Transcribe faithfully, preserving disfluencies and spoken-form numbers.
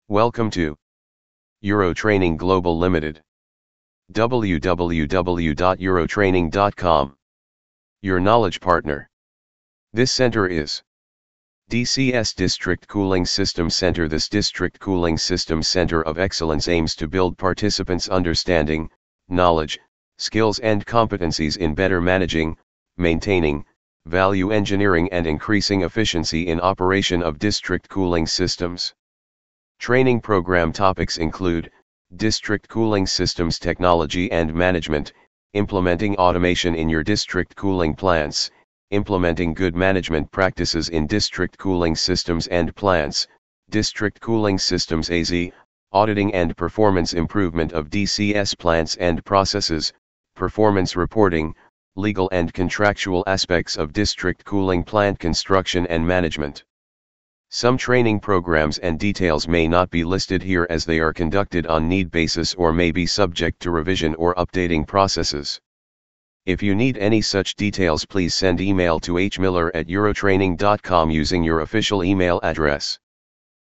Welcome to Eurotraining Global Limited. w w w dot eurotraining dot com. Your knowledge partner. This center is D C S District Cooling Systems Center. This District Cooling Systems Center of Excellence aims to build participants' understanding, knowledge, skills and competencies in better managing, maintaining, value engineering and increasing efficiency in operation of district cooling systems. Training program topics include district cooling systems technology and management, implementing automation in your district cooling plants, implementing good management practices in district cooling systems and plants, district cooling systems A Z, auditing and performance improvement of D C S plants and processes, performance reporting, legal and contractual aspects of district cooling plant construction and management. Some training programs and details may not be listed here as they are conducted on need basis or may be subject to revision or updating processes. If you need any such details, please send email to h miller at eurotraining dot com using your official email address.